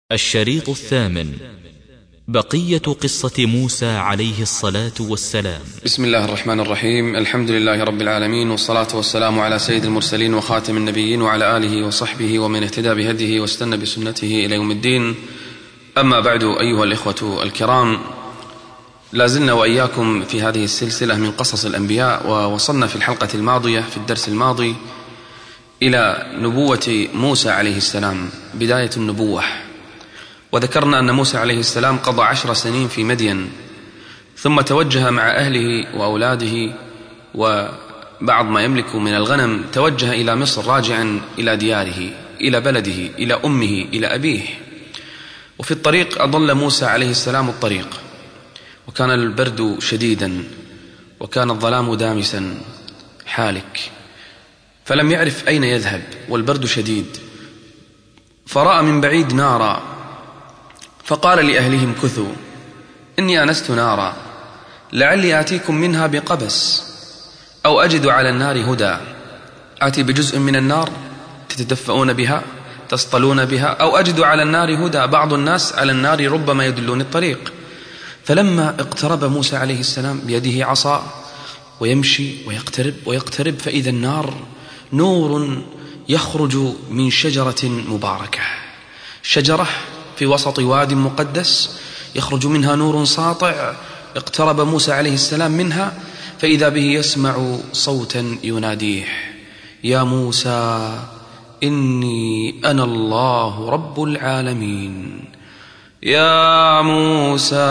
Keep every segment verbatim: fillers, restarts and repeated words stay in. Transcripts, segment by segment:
الشريط الثامن: بقية قصة موسى عليه الصلاة والسلام. بسم الله الرحمن الرحيم. الحمد لله رب العالمين، والصلاة والسلام على سيد المرسلين وخاتم النبيين وعلى آله وصحبه ومن اهتدى بهديه واستنى بسنته إلى يوم الدين. أما بعد، أيها الإخوة الكرام، لازلنا وإياكم في هذه السلسلة من قصص الأنبياء، ووصلنا في الحلقة الماضية في الدرس الماضي إلى نبوة موسى عليه السلام، بداية النبوة. وذكرنا أن موسى عليه السلام قضى عشر سنين في مدين، ثم توجه مع أهله وأولاده وبعض ما يملك من الغنم، توجه إلى مصر راجعا إلى دياره، إلى بلده، إلى أمه، إلى أبيه. وفي الطريق أضل موسى عليه السلام الطريق، وكان البرد شديدا، وكان الظلام دامسا حالك، فلم يعرف أين يذهب والبرد شديد. فرأى من بعيد نارا، فقال لأهلهم: كثوا إني آنست نارا لعلي آتيكم منها بقبس أو أجد على النار هدى. آتي بجزء من النار تتدفئون بها، تصطلون بها، أو أجد على النار هدى، بعض الناس على النار ربما يدلون الطريق. فلما اقترب موسى عليه السلام بيده عصا ويمشي ويقترب ويقترب، فإذا النار نور يخرج من شجرة مباركة، شجرة في وسط واد مقدس يخرج منها نور ساطع. اقترب موسى عليه السلام منها، فإذا به يسمع صوتا يناديه: يا موسى إني أنا الله رب العالمين، يا موسى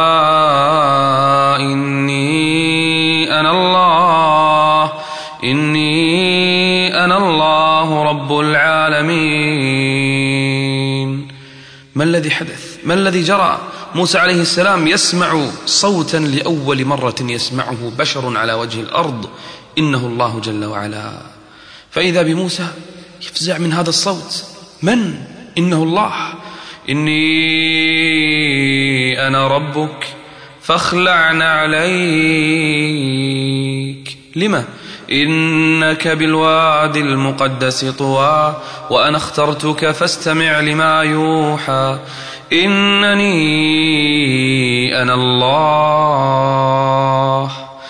إني أنا الله إني أنا الله رب العالمين. ما الذي حدث؟ ما الذي جرى؟ موسى عليه السلام يسمع صوتا لأول مرة يسمعه بشر على وجه الأرض، إنه الله جل وعلا. فإذا بموسى يفزع من هذا الصوت: من؟ إنه الله. إني أنا ربك فاخلع عليك. لما؟ إنك بالوادي المقدس طوى وأنا اخترتك فاستمع لما يوحى. إنني أنا الله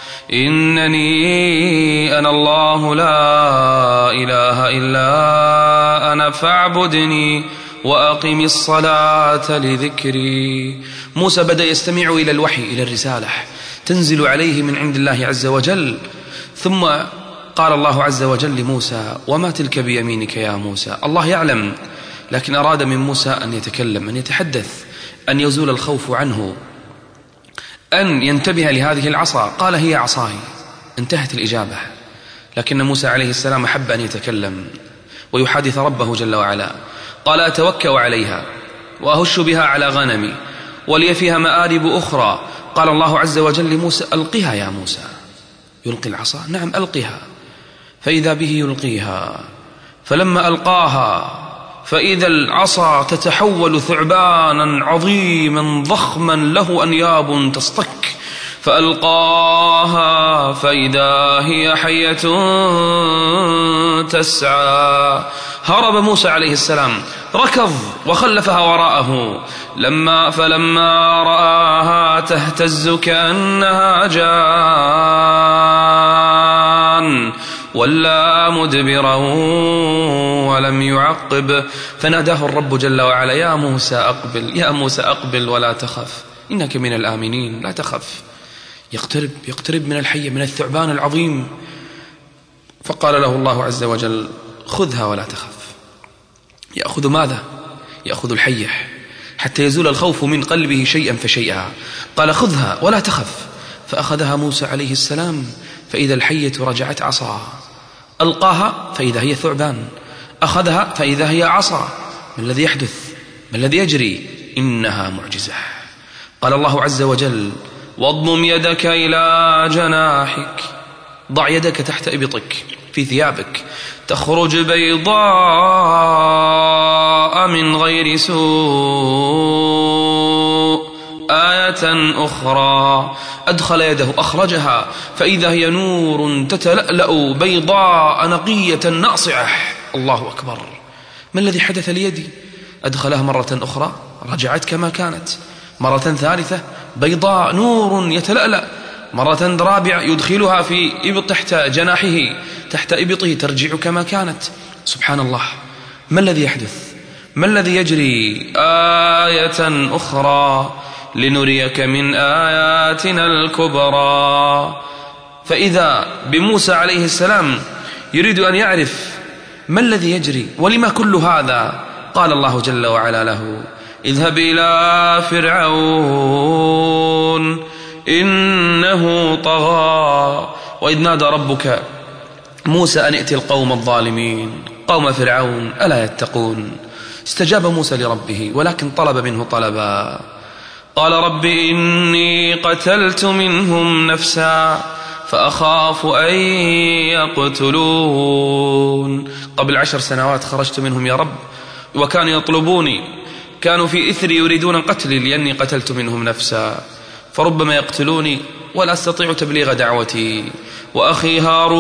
إنني أنا الله لا إله إلا أنا فاعبدني وأقم الصلاة لذكري. موسى بدأ يستمع إلى الوحي، إلى الرسالة تنزل عليه من عند الله عز وجل. ثم قال الله عز وجل لموسى: وما تلك بيمينك يا موسى؟ الله يعلم، لكن أراد من موسى أن يتكلم، أن يتحدث، أن يزول الخوف عنه، أن ينتبه لهذه العصا. قال: هي عصاي. انتهت الإجابة. لكن موسى عليه السلام أحب أن يتكلم ويحادث ربه جل وعلا. قال: أتوكأ عليها وأهش بها على غنمي ولي فيها مآرب أخرى. قال الله عز وجل لموسى: ألقها يا موسى. يلقي العصا؟ نعم، ألقها. فإذا به يلقيها، فلما ألقاها فإذا العصا تتحول ثعبانا عظيما ضخما له أنياب تصطك، فألقاها فإذا هي حية تسعى. هرب موسى عليه السلام، ركض وخلفها وراءه. لما فلما رآها تهتز كأنها جان ولا مدبرا ولم يعقب، فناداه الرب جل وعلا: يا موسى أقبل، يا موسى أقبل ولا تخف، إنك من الآمنين، لا تخف. يقترب يقترب من الحية، من الثعبان العظيم. فقال له الله عز وجل: خذها ولا تخف. يأخذ ماذا؟ يأخذ الحية حتى يزول الخوف من قلبه شيئا فشيئا. قال: خذها ولا تخف. فأخذها موسى عليه السلام، فإذا الحية رجعت عصا. ألقاها فإذا هي ثعبان، أخذها فإذا هي عصا. ما الذي يحدث؟ ما الذي يجري؟ إنها معجزة. قال الله عز وجل: واضمم يدك إلى جناحك، ضع يدك تحت إبطك في ثيابك، تخرج بيضاء من غير سوء آية أخرى. أدخل يده أخرجها فإذا هي نور تتلألأ بيضاء نقية ناصعة. الله أكبر. ما الذي حدث ليدي؟ أدخلها مرة أخرى رجعت كما كانت، مرة ثالثة بيضاء نور يتلألأ، مرة رابعة يدخلها في إبط تحت جناحه تحت إبطه ترجع كما كانت. سبحان الله، ما الذي يحدث؟ ما الذي يجري؟ آية أخرى لنريك من آياتنا الكبرى. فإذا بموسى عليه السلام يريد أن يعرف ما الذي يجري ولما كل هذا، قال الله جل وعلا له: اذهب إلى فرعون إنه طغى. وإذ نادى ربك موسى أن ائت القوم الظالمين قوم فرعون ألا يتقون. استجاب موسى لربه ولكن طلب منه طلبا، قال: رب إني قتلت منهم نفسا فأخاف أن يقتلون. قبل عشر سنوات خرجت منهم يا رب وكانوا يطلبوني، كانوا في إثري يريدون قتلي لأني قتلت منهم نفسا، فربما يقتلوني ولا أستطيع تبليغ دعوتي. وأخي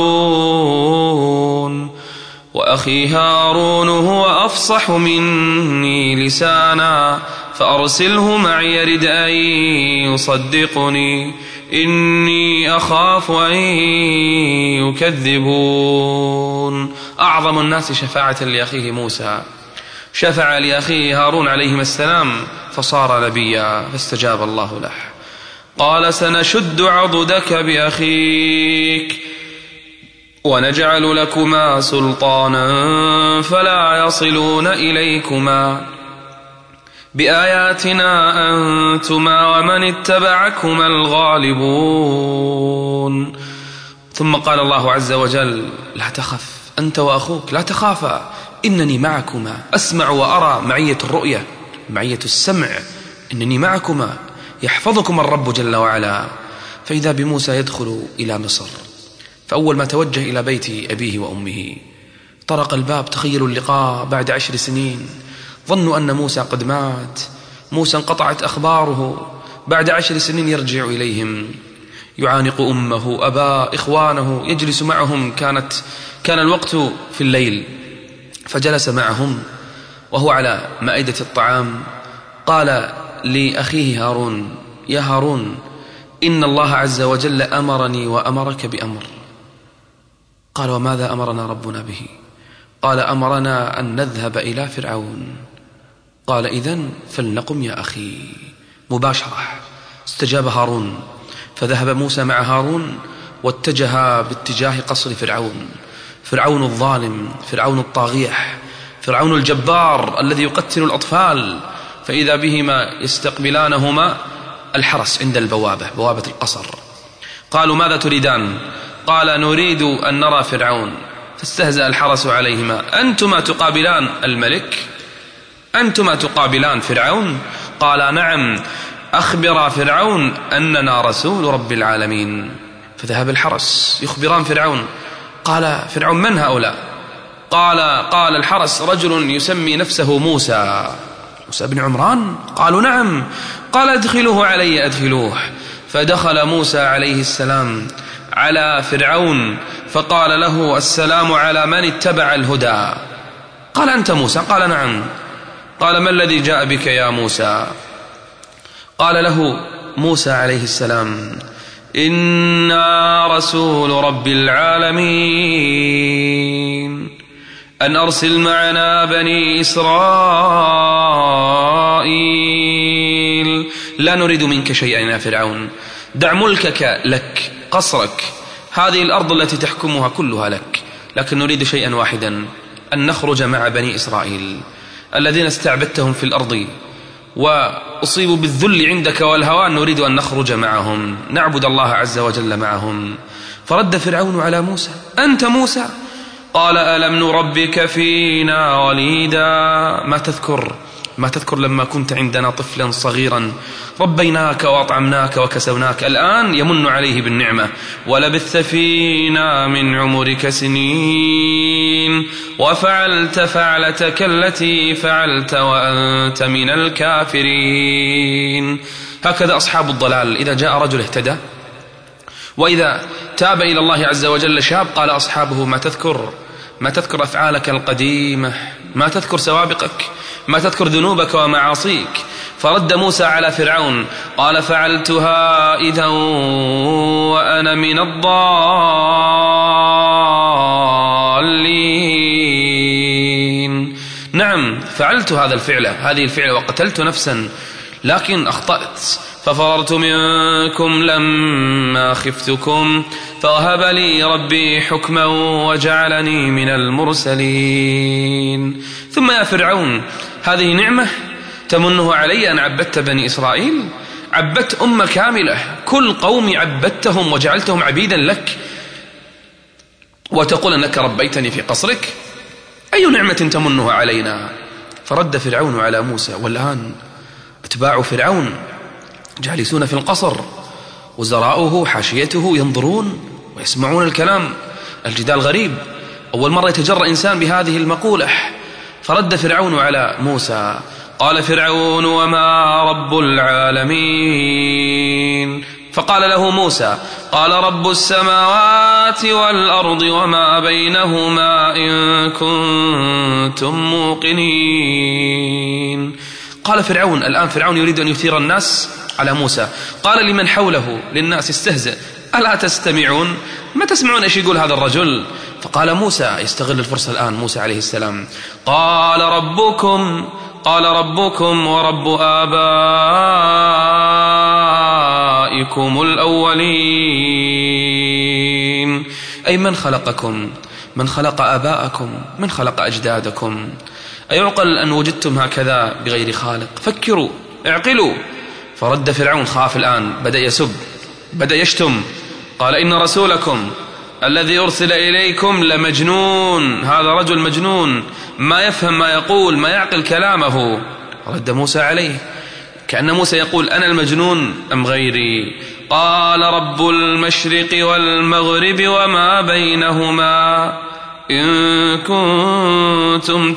هارون وأخي هارون هو أفصح مني لسانا فأرسله معي يرد أن يصدقني إني أخاف أن يكذبون. أعظم الناس شفاعة لأخيه موسى شفع لأخيه هارون عليهما السلام فصار نبيا، فاستجاب الله له. قال: سنشد عضدك بأخيك ونجعل لكما سلطانا فلا يصلون إليكما بآياتنا أنتما ومن اتبعكما الغالبون. ثم قال الله عز وجل: لا تخف أنت وأخوك، لا تخافا إنني معكما أسمع وأرى، معية الرؤية معية السمع، إنني معكما يحفظكم الرب جل وعلا. فإذا بموسى يدخل إلى مصر، فأول ما توجه إلى بيت أبيه وأمه طرق الباب، تخيلوا اللقاء بعد عشر سنين، ظنوا أن موسى قد مات، موسى انقطعت أخباره، بعد عشر سنين يرجع إليهم يعانق أمه أباه إخوانه، يجلس معهم، كانت كان الوقت في الليل، فجلس معهم وهو على مائدة الطعام. قال لأخيه هارون: يا هارون، إن الله عز وجل أمرني وأمرك بأمر. قال: وماذا أمرنا ربنا به؟ قال: أمرنا أن نذهب إلى فرعون. قال: إذن فلنقم يا أخي. مباشرة استجاب هارون، فذهب موسى مع هارون واتجه باتجاه قصر فرعون، فرعون الظالم، فرعون الطاغية، فرعون الجبار الذي يقتل الأطفال. فإذا بهما يستقبلانهما الحرس عند البوابة، بوابة القصر. قالوا: ماذا تريدان؟ قال: نريد أن نرى فرعون. فاستهزأ الحرس عليهما: أنتما تقابلان الملك؟ أنتما تقابلان فرعون؟ قال: نعم، أخبر فرعون أننا رسول رب العالمين. فذهب الحرس يخبران فرعون. قال فرعون: من هؤلاء؟ قال قال الحرس: رجل يسمي نفسه موسى. موسى بن عمران؟ قالوا: نعم. قال: ادخلوه علي، ادخلوه. فدخل موسى عليه السلام على فرعون فقال له: السلام على من اتبع الهدى. قال: أنت موسى؟ قال: نعم. قال: ما الذي جاء بك يا موسى؟ قال له موسى عليه السلام: إنا رسول رب العالمين أن أرسل معنا بني إسرائيل لا نريد منك شيئا يا فرعون، دع ملكك لك، قصرك، هذه الأرض التي تحكمها كلها لك، لكن نريد شيئا واحدا، أن نخرج مع بني إسرائيل الذين استعبدتهم في الأرض وأصيبوا بالذل عندك والهوان، نريد أن نخرج معهم نعبد الله عز وجل معهم. فرد فرعون على موسى: أنت موسى؟ قال: ألم نربك فينا وليدا؟ ما تذكر ما تذكر لما كنت عندنا طفلا صغيرا ربيناك وأطعمناك وكسوناك، الآن يمن عليه بالنعمة. ولبثت فينا من عمرك سنين وفعلت فعلتك التي فعلت وأنت من الكافرين. هكذا أصحاب الضلال، إذا جاء رجل اهتدى وإذا تاب إلى الله عز وجل شاب، قال أصحابه: ما تذكر ما تذكر أفعالك القديمة، ما تذكر سوابقك، ما تذكر ذنوبك ومعاصيك. فرد موسى على فرعون قال فعلتها إذا وأنا من الضالين. نعم فعلت هذا الفعل هذه الفعل وقتلت نفسا لكن أخطأت، ففررت منكم لما خفتكم فوهب لي ربي حكما وجعلني من المرسلين. ثم يا فرعون هذه نعمة تمنه علي أن عبدت بني إسرائيل؟ عبدت أمة كاملة، كل قوم عبدتهم وجعلتهم عبيدا لك، وتقول أنك ربيتني في قصرك؟ أي نعمة تمنها علينا؟ فرد فرعون على موسى. والآن اتباع فرعون جالسون في القصر، وزراؤه حاشيته ينظرون ويسمعون الكلام. الجدال غريب، أول مرة يتجرأ إنسان بهذه المقولة. فرد فرعون على موسى قال فرعون وما رب العالمين؟ فقال له موسى قال رب السماوات والأرض وما بينهما إن كنتم موقنين. قال فرعون، الآن فرعون يريد أن يثير الناس على موسى، قال لمن حوله للناس استهزئ ألا تستمعون؟ ما تسمعون إيش يقول هذا الرجل؟ فقال موسى يستغل الفرصة الآن موسى عليه السلام قال ربكم قال ربكم ورب آبائكم الأولين. أي من خلقكم؟ من خلق آباءكم؟ من خلق أجدادكم؟ أيعقل أن وجدتم هكذا بغير خالق؟ فكروا اعقلوا. فرد فرعون، خاف الآن، بدأ يسب، بدأ يشتم، قال إن رسولكم الذي أرسل إليكم لمجنون، هذا رجل مجنون ما يفهم ما يقول، ما يعقل كلامه. رد موسى عليه كأن موسى يقول أنا المجنون أم غيري؟ قال رب المشرق والمغرب وما بينهما إن كنتم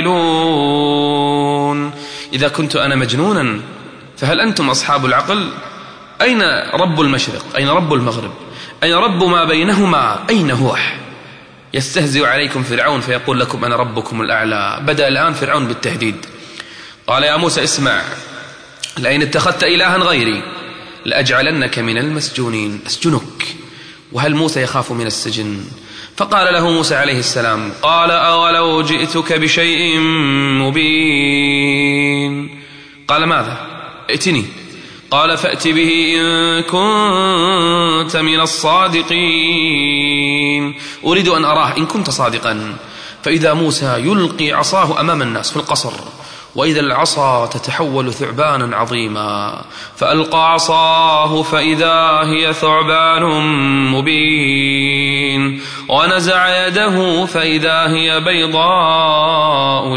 تعقلون. إذا كنت أنا مجنونا فهل أنتم أصحاب العقل؟ أين رب المشرق؟ أين رب المغرب؟ أين رب ما بينهما؟ أين هو؟ يستهزئ عليكم فرعون فيقول لكم أنا ربكم الأعلى. بدأ الآن فرعون بالتهديد. قال يا موسى اسمع، لئن اتخذت إلها غيري لأجعلنك من المسجونين، أسجنك. وهل موسى يخاف من السجن؟ فقال له موسى عليه السلام قال أولو جئتك بشيء مبين؟ قال ماذا؟ ائتني. قال فأت به إن كنت من الصادقين. أريد أن أراه إن كنت صادقا. فإذا موسى يلقي عصاه أمام الناس في القصر، وإذا العصا تتحول ثعبانا عظيما، فألقى عصاه فإذا هي ثعبان مبين، ونزع يده فإذا هي بيضاء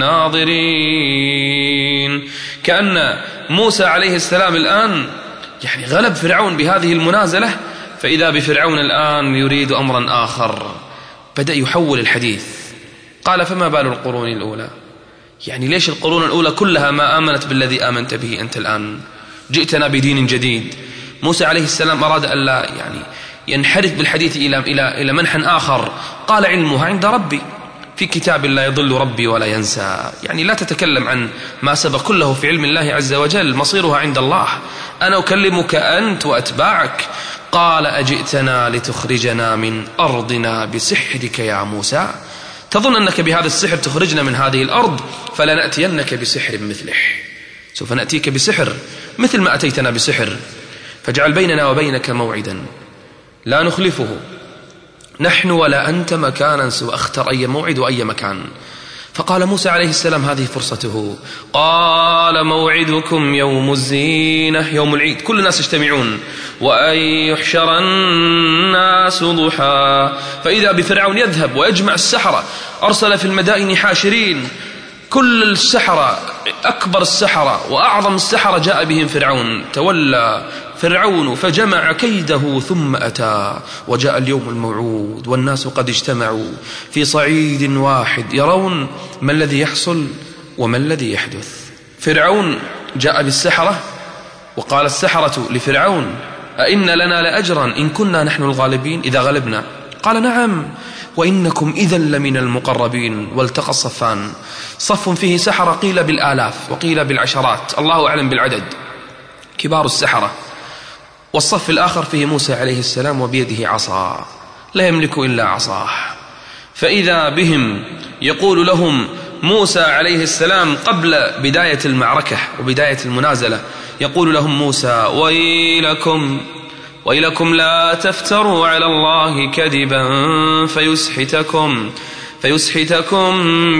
للناظرين. كأن موسى عليه السلام الآن يعني غلب فرعون بهذه المنازلة، فإذا بفرعون الآن يريد أمرا آخر. بدأ يحول الحديث. قال فما بال القرون الأولى؟ يعني ليش القرون الأولى كلها ما آمنت بالذي آمنت به أنت الآن؟ جئتنا بدين جديد. موسى عليه السلام أراد أن لا يعني ينحرف بالحديث إلى إلى إلى منحى آخر. قال علمها عند ربي في كتاب لا يضل ربي ولا ينسى. يعني لا تتكلم عن ما سبق، كله في علم الله عز وجل، مصيرها عند الله. أنا أكلمك أنت وأتباعك. قال أجئتنا لتخرجنا من أرضنا بسحرك يا موسى؟ تظن أنك بهذا السحر تخرجنا من هذه الأرض؟ فلنأتينك بسحر مثله. سوف نأتيك بسحر مثل ما أتيتنا بسحر، فاجعل بيننا وبينك موعدا لا نخلفه نحن ولا أنت مكانا سوى، اختر أي موعد وأي مكان. فقال موسى عليه السلام هذه فرصته. قال موعدكم يوم الزينة، يوم العيد، كل الناس يجتمعون، وأن يحشر الناس ضحى. فإذا بفرعون يذهب ويجمع السحرة، أرسل في المدائن حاشرين، كل السحرة، أكبر السحرة وأعظم السحرة جاء بهم فرعون. تولى فرعون فجمع كيده ثم أتى، وجاء اليوم الموعود والناس قد اجتمعوا في صعيد واحد يرون ما الذي يحصل وما الذي يحدث. فرعون جاء بالسحرة، وقال السحرة لفرعون أئن لنا لأجرا إن كنا نحن الغالبين إذا غلبنا؟ قال نعم، وإنكم إذا لمن المقربين. والتقى الصفان، صف فيه سحرة قيل بالآلاف وقيل بالعشرات، الله أعلم بالعدد، كبار السحرة. والصف الآخر فيه موسى عليه السلام وبيده عصا لا يملك إلا عصاه. فإذا بهم يقول لهم موسى عليه السلام قبل بداية المعركة وبداية المنازلة، يقول لهم موسى: ويلكم ويلكم لا تفتروا على الله كذبا فيسحتكم فيسحتكم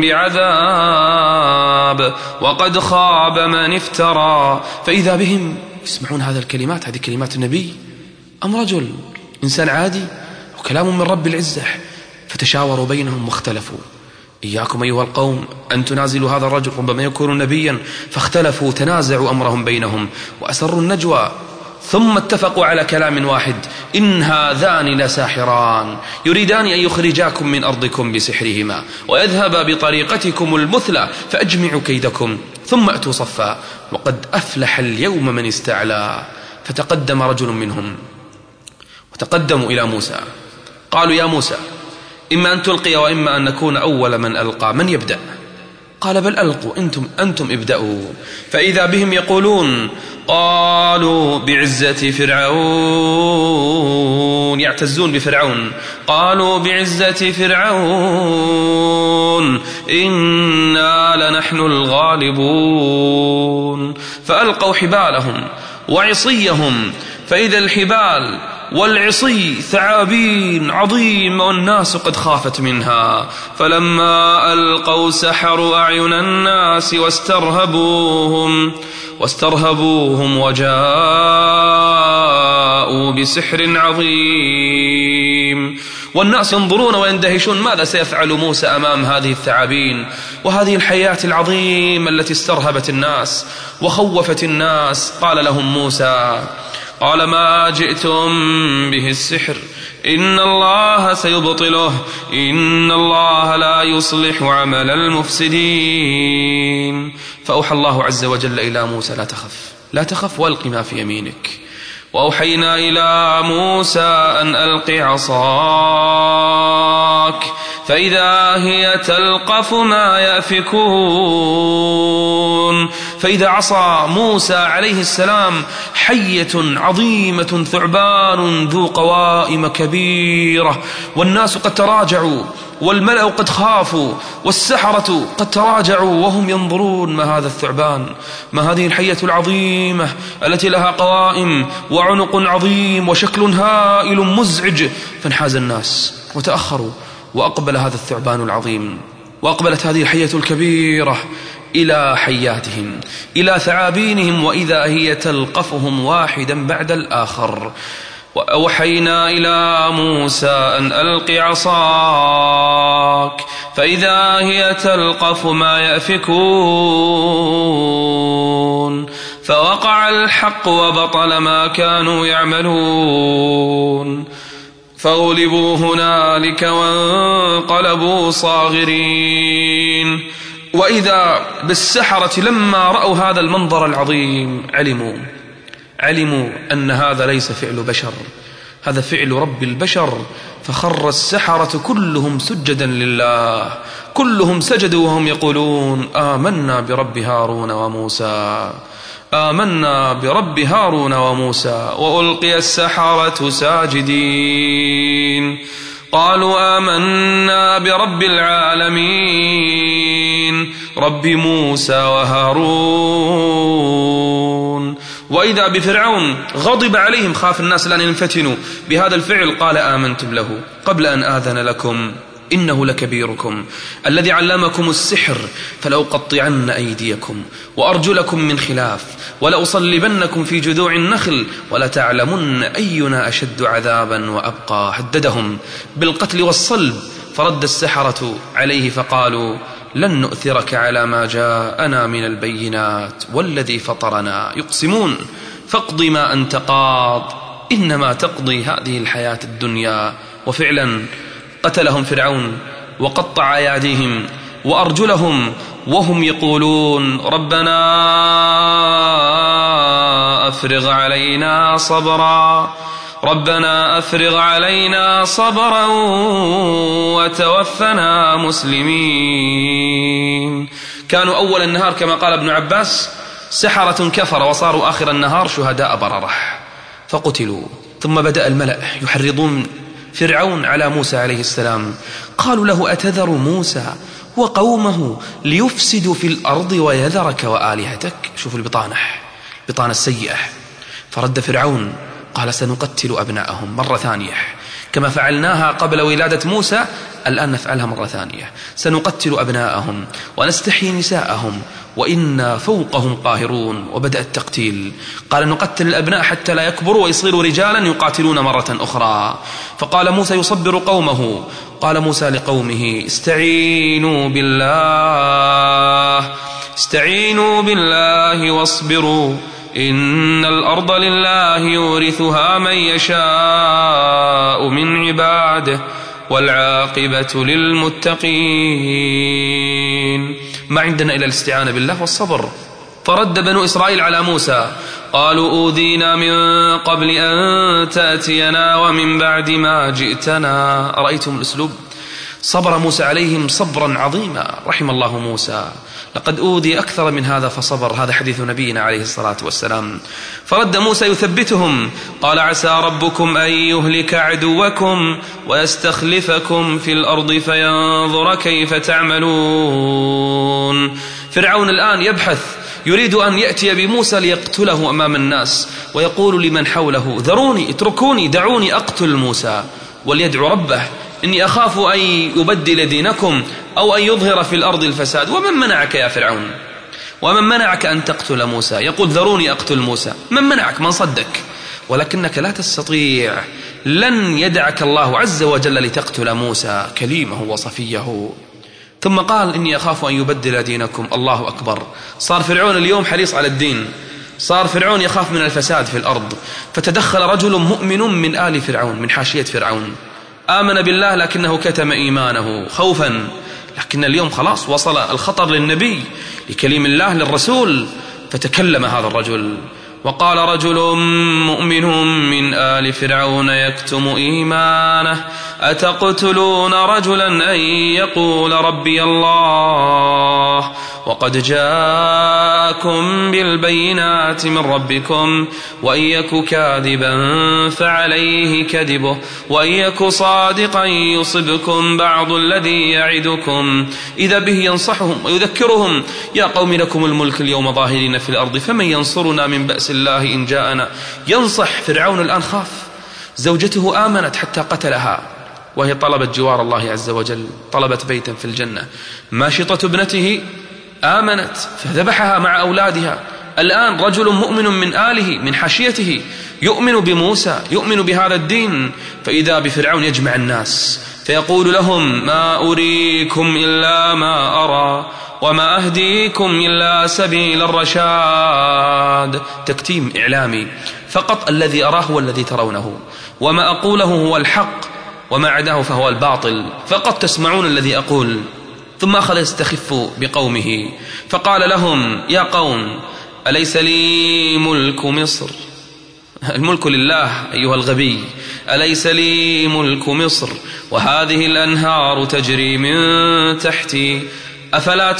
بعذاب وقد خاب من افترى. فإذا بهم يسمعون هذا الكلمات، هذه كلمات النبي أم رجل إنسان عادي وكلام من رب العزة؟ فتشاوروا بينهم واختلفوا: إياكم أيها القوم أن تنازلوا هذا الرجل، ربما يكون نبيا. فاختلفوا تنازعوا أمرهم بينهم وأسروا النجوى، ثم اتفقوا على كلام واحد: إن هذان لساحران يريدان أن يخرجاكم من أرضكم بسحرهما ويذهبا بطريقتكم المثلى فأجمعوا كيدكم ثم أتوا صفا وقد أفلح اليوم من استعلى. فتقدم رجل منهم وتقدموا إلى موسى، قالوا: يا موسى، إما أن تلقي وإما أن نكون أول من ألقى، من يبدأ؟ قال: بل ألقوا، أنتم, أنتم ابدأوا. فإذا بهم يقولون: قالوا بعزة فرعون، يعتزون بفرعون، قالوا بعزة فرعون إنا لنحن الغالبون. فألقوا حبالهم وعصيهم، فإذا الحبال والعصي ثعابين عظيم والناس قد خافت منها. فلما ألقوا سحروا أعين الناس واسترهبوهم واسترهبوهم وجاءوا بسحر عظيم. والناس ينظرون ويندهشون ماذا سيفعل موسى أمام هذه الثعابين وهذه الحياة العظيمة التي استرهبت الناس وخوفت الناس. قال لهم موسى: قال: ما جئتم به السحر إن الله سيبطله إن الله لا يصلح عمل المفسدين. فأوحى الله عز وجل إلى موسى: لا تخف لا تخف وألق ما في يمينك. وأوحينا إلى موسى أن ألق عصاك فإذا هي تلقف ما يأفكون. فإذا عصا موسى عليه السلام حية عظيمة ثعبان ذو قوائم كبيرة، والناس قد تراجعوا والملأ قد خافوا والسحرة قد تراجعوا وهم ينظرون ما هذا الثعبان، ما هذه الحية العظيمة التي لها قوائم وعنق عظيم وشكل هائل مزعج. فانحاز الناس وتأخروا، وأقبل هذا الثعبان العظيم وأقبلت هذه الحية الكبيرة إلى حياتهم إلى ثعابينهم، وإذا هي تلقفهم واحدا بعد الآخر. وأوحينا إلى موسى أن ألق عصاك فإذا هي تلقف ما يأفكون. فوقع الحق وبطل ما كانوا يعملون، فغلبوا هنالك وانقلبوا صاغرين. وإذا بالسحرة لما رأوا هذا المنظر العظيم علموا علموا أن هذا ليس فعل بشر، هذا فعل رب البشر. فخر السحرة كلهم سجدا لله، كلهم سجدوا وهم يقولون: آمنا برب هارون وموسى آمنا برب هارون وموسى. وألقي السحرة ساجدين قالوا آمنا برب العالمين رب موسى وهارون. وإذا بفرعون غضب عليهم، خاف الناس لأن ينفتنوا بهذا الفعل، قال: آمنتم له قبل أن آذن لكم إنه لكبيركم الذي علمكم السحر فلأقطعن أيديكم وأرجلكم من خلاف ولأصلبنكم في جذوع النخل ولتعلمن أينا أشد عذابا وأبقى. هددهم بالقتل والصلب. فرد السحرة عليه فقالوا: لن نؤثرك على ما جاءنا من البينات والذي فطرنا يقسمون فاقض ما أنت قاض إنما تقضي هذه الحياة الدنيا. وفعلا قتلهم فرعون وقطع أيديهم وأرجلهم وهم يقولون: ربنا أفرغ علينا صبرا ربنا أفرغ علينا صبرا وتوفنا مسلمين. كانوا أول النهار كما قال ابن عباس سحرة كفر، وصاروا آخر النهار شهداء بررة فقتلوا. ثم بدأ الملأ يحرضون فرعون على موسى عليه السلام، قالوا له أتذر موسى وقومه ليفسدوا في الأرض ويذرك وآلهتك. شوفوا البطانة، البطانة السيئة. فرد فرعون قال سنقتل أبناءهم مرة ثانية كما فعلناها قبل ولادة موسى، الآن نفعلها مرة ثانية، سنقتل أبناءهم ونستحيي نساءهم وإنا فوقهم قاهرون. وبدأ التقتيل، قال نقتل الأبناء حتى لا يكبروا ويصيروا رجالا يقاتلون مرة أخرى. فقال موسى يصبر قومه، قال موسى لقومه استعينوا بالله استعينوا بالله واصبروا إن الأرض لله يورثها من يشاء من عباده والعاقبة للمتقين. ما عندنا إلا الاستعانة بالله والصبر. فرد بنو إسرائيل على موسى قالوا أوذينا من قبل أن تأتينا ومن بعد ما جئتنا. رأيتم الأسلوب؟ صبر موسى عليهم صبرا عظيما، رحم الله موسى، لقد أوذي أكثر من هذا فصبر. هذا حديث نبينا عليه الصلاة والسلام. فرد موسى يثبتهم قال عسى ربكم أن يهلك عدوكم ويستخلفكم في الأرض فينظر كيف تعملون. فرعون الآن يبحث، يريد أن يأتي بموسى ليقتله أمام الناس، ويقول لمن حوله ذروني اتركوني دعوني أقتل موسى وليدعو ربه إني أخاف أن يبدل دينكم أو أن يظهر في الأرض الفساد. ومن منعك يا فرعون؟ ومن منعك أن تقتل موسى؟ يقول ذروني أقتل موسى. من منعك؟ من صدك؟ ولكنك لا تستطيع، لن يدعك الله عز وجل لتقتل موسى كليمه وصفيه. ثم قال إني أخاف أن يبدل دينكم. الله أكبر. صار فرعون اليوم حريص على الدين، صار فرعون يخاف من الفساد في الأرض. فتدخل رجل مؤمن من آل فرعون، من حاشية فرعون، آمن بالله لكنه كتم إيمانه خوفا. لكن اليوم خلاص وصل الخطر للنبي، لكليم الله للرسول. فتكلم هذا الرجل وقال رجل مؤمن من آل فرعون يكتم إيمانه أتقتلون رجلا أن يقول ربي الله وقد جاءكم بالبينات من ربكم وإن يك كاذبا فعليه كذبه وإن يك صادقا يصبكم بعض الذي يعدكم إذا به ينصحهم ويذكرهم يا قوم لكم الملك اليوم ظاهرين في الأرض فمن ينصرنا من بأس الله إن جاءنا. ينصح فرعون الآن خاف. زوجته آمنت حتى قتلها وهي طلبت جوار الله عز وجل، طلبت بيتا في الجنة. ماشطة ابنته آمنت فذبحها مع أولادها. الآن رجل مؤمن من آله من حاشيته يؤمن بموسى، يؤمن بهذا الدين. فإذا بفرعون يجمع الناس فيقول لهم ما أريكم إلا ما أرى وما أهديكم إلا سبيل الرشاد. تكتيم إعلامي فقط، الذي أراه هو الذي ترونه، وما أقوله هو الحق وما عداه فهو الباطل، فقط تسمعون الذي أقول. ثم أخذ يستخف بقومه فقال لهم يا قوم أليس لي ملك مصر؟ الملك لله أيها الغبي. أليس لي ملك مصر وهذه الأنهار تجري من تحتي أفلا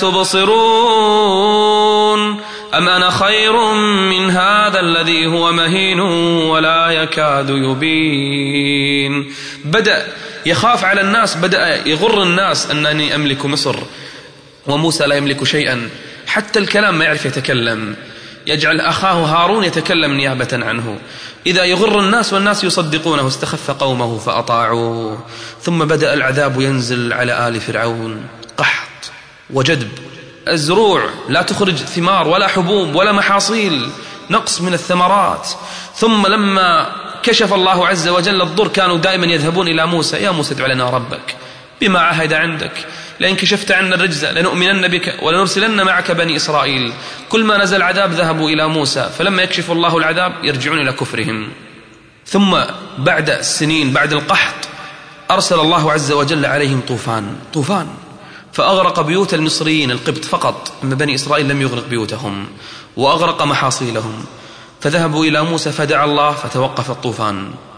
تبصرون أم أنا خير من هذا الذي هو مهين ولا يكاد يبين. بدأ يخاف على الناس، بدأ يغر الناس أنني أملك مصر، وموسى لا يملك شيئا، حتى الكلام ما يعرف يتكلم، يجعل أخاه هارون يتكلم نيابة عنه. إذا يغر الناس والناس يصدقونه استخف قومه فأطاعوه. ثم بدأ العذاب ينزل على آل فرعون، قحط وجدب، الزروع لا تخرج ثمار ولا حبوب ولا محاصيل، نقص من الثمرات. ثم لما كشف الله عز وجل الضر كانوا دائما يذهبون إلى موسى يا موسى ادع لنا ربك بما عهد عندك لئن كشفت عنا الرجز لنؤمنن بك ولنرسلن معك بني إسرائيل. كل ما نزل عذاب ذهبوا إلى موسى، فلما يكشف الله العذاب يرجعون إلى كفرهم. ثم بعد السنين بعد القحط أرسل الله عز وجل عليهم طوفان طوفان فأغرق بيوت المصريين القبط فقط، أما بني إسرائيل لم يغرق بيوتهم، وأغرق محاصيلهم. فذهبوا إلى موسى فدعا الله فتوقف الطوفان.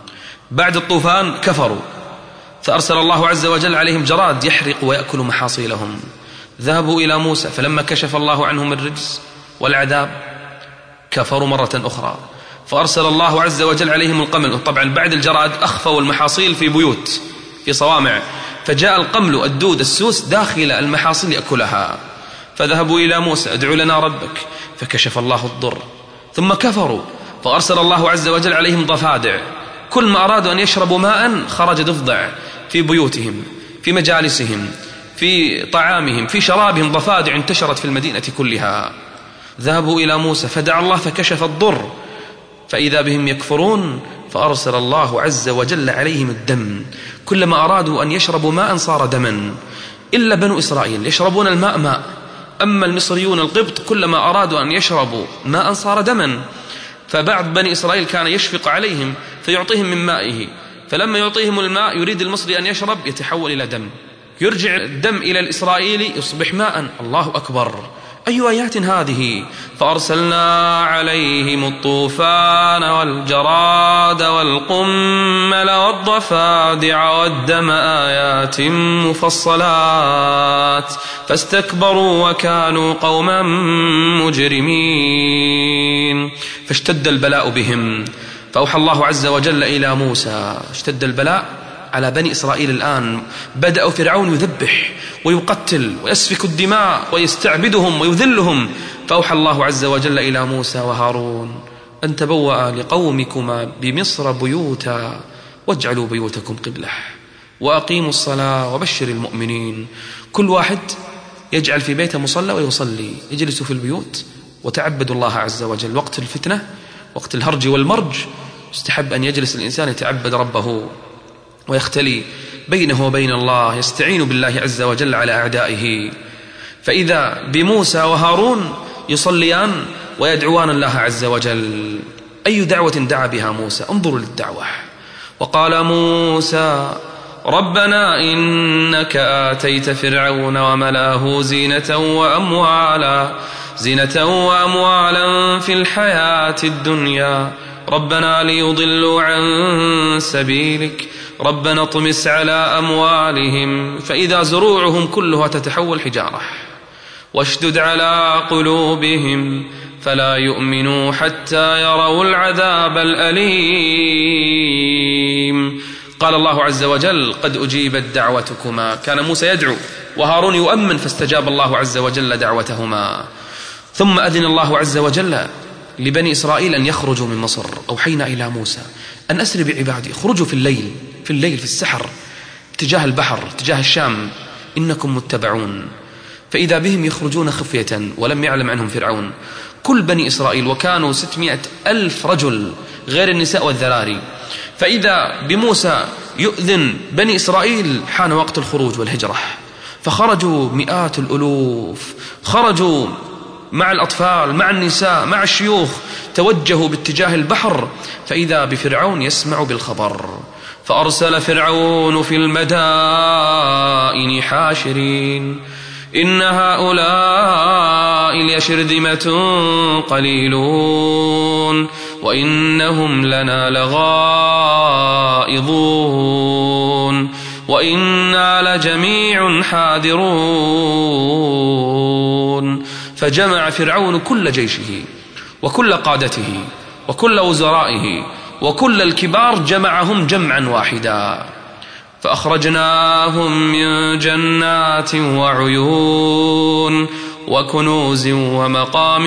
بعد الطوفان كفروا، فأرسل الله عز وجل عليهم جراد يحرق ويأكل محاصيلهم. ذهبوا إلى موسى، فلما كشف الله عنهم الرجز والعذاب كفروا مرة أخرى، فأرسل الله عز وجل عليهم القمل. طبعا بعد الجراد أخفوا المحاصيل في بيوت في صوامع، فجاء القمل الدود السوس داخل المحاصيل يأكلها. فذهبوا إلى موسى ادعوا لنا ربك، فكشف الله الضر. ثم كفروا، فأرسل الله عز وجل عليهم ضفادع، كل ما أرادوا أن يشربوا ماء خرج ضفدع في بيوتهم، في مجالسهم، في طعامهم، في شرابهم، ضفادع انتشرت في المدينة كلها. ذهبوا إلى موسى فدعا الله فكشف الضر، فإذا بهم يكفرون، فأرسل الله عز وجل عليهم الدم، كلما أرادوا أن يشربوا ماء صار دما، إلا بنو إسرائيل يشربون الماء ماء، أما المصريون القبط كلما أرادوا أن يشربوا ماء صار دما. فبعض بني إسرائيل كان يشفق عليهم فيعطيهم من مائه، فلما يعطيهم الماء يريد المصري أن يشرب يتحول إلى دم، يرجع الدم إلى الإسرائيلي يصبح ماء. الله أكبر، أي آيات هذه؟ فأرسلنا عليهم الطوفان والجراد والقمل والضفادع والدم آيات مفصلات فاستكبروا وكانوا قوما مجرمين. فاشتد البلاء بهم، فأوحى الله عز وجل إلى موسى. اشتد البلاء على بني إسرائيل الآن، بدأ فرعون يذبح ويقتل ويسفك الدماء ويستعبدهم ويذلهم. فأوحى الله عز وجل إلى موسى وهارون أن تبوأ لقومكما بمصر بيوتا واجعلوا بيوتكم قبلة وأقيموا الصلاة وبشر المؤمنين. كل واحد يجعل في بيته مصلى ويصلي، يجلس في البيوت وتعبد الله عز وجل. وقت الفتنة، وقت الهرج والمرج، يستحب أن يجلس الإنسان يتعبد ربه ويختلي بينه وبين الله، يستعين بالله عز وجل على أعدائه. فإذا بموسى وهارون يصليان ويدعوان الله عز وجل. أي دعوة دعا بها موسى؟ انظروا للدعوة. وقال موسى ربنا إنك آتيت فرعون وملأه زينة وأموالا زينة وأموالا في الحياة الدنيا ربنا ليضلوا عن سبيلك ربنا اطمس على أموالهم فإذا زروعهم كلها تتحول حجارة واشدد على قلوبهم فلا يؤمنوا حتى يروا العذاب الأليم. قال الله عز وجل قد أجيبت دعوتكما. كان موسى يدعو وهارون يؤمن، فاستجاب الله عز وجل دعوتهما. ثم أذن الله عز وجل لبني إسرائيل أن يخرجوا من مصر. أوحينا إلى موسى أن أسر بعبادي، خرجوا في الليل في الليل في السحر اتجاه البحر اتجاه الشام، إنكم متبعون. فإذا بهم يخرجون خفية ولم يعلم عنهم فرعون. كل بني إسرائيل، وكانوا ستمائة ألف رجل غير النساء والذراري. فإذا بموسى يؤذن بني إسرائيل حان وقت الخروج والهجرة، فخرجوا مئات الألوف، خرجوا مع الأطفال مع النساء مع الشيوخ، توجهوا باتجاه البحر. فإذا بفرعون يسمع بالخبر، فأرسل فرعون في المدائن حاشرين إن هؤلاء لشرذمة قليلون وإنهم لنا لغائظون وإنا لجميع حاذرون. فجمع فرعون كل جيشه وكل قادته وكل وزرائه وكل الكبار، جمعهم جمعا واحدا، فأخرجناهم من جنات وعيون وكنوز ومقام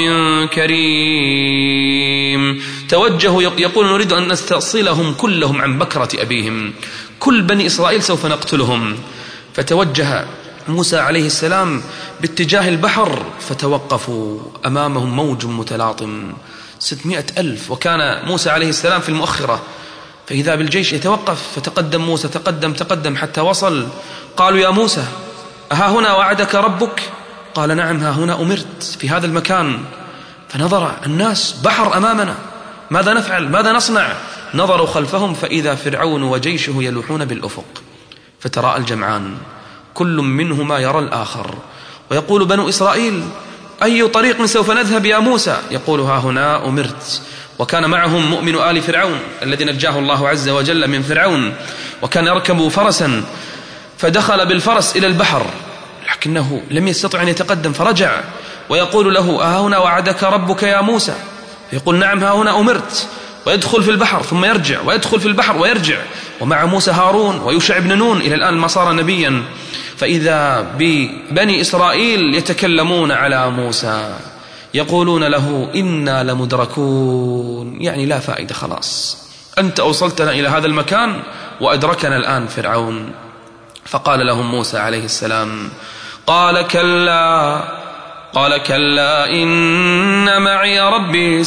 كريم. توجهوا يقول نريد أن نستأصلهم كلهم عن بكرة أبيهم، كل بني إسرائيل سوف نقتلهم. فتوجه موسى عليه السلام باتجاه البحر، فتوقفوا أمامهم موج متلاطم ستمائة ألف، وكان موسى عليه السلام في المؤخرة. فإذا بالجيش يتوقف، فتقدم موسى تقدم تقدم حتى وصل. قالوا يا موسى أها هنا وعدك ربك؟ قال نعم ها هنا أمرت في هذا المكان. فنظر الناس بحر أمامنا، ماذا نفعل ماذا نصنع؟ نظروا خلفهم فإذا فرعون وجيشه يلوحون بالأفق، فتراءى الجمعان كل منهما يرى الآخر، ويقول بنو إسرائيل أي طريق سوف نذهب يا موسى؟ يقول ها هنا أمرت. وكان معهم مؤمن آل فرعون الذي نجاه الله عز وجل من فرعون، وكان يركب فرسا فدخل بالفرس إلى البحر لكنه لم يستطع أن يتقدم فرجع، ويقول له ها هنا وعدك ربك يا موسى؟ يقول نعم ها هنا أمرت، ويدخل في البحر ثم يرجع ويدخل في البحر ويرجع. ومع موسى هارون ويوشع بن نون إلى الآن ما صار نبيا. فإذا ببني إسرائيل يتكلمون على موسى يقولون له إنا لمدركون، يعني لا فائدة، خلاص أنت أوصلتنا إلى هذا المكان وأدركنا الآن فرعون. فقال لهم موسى عليه السلام قال كلا قال كلا إن معي ربي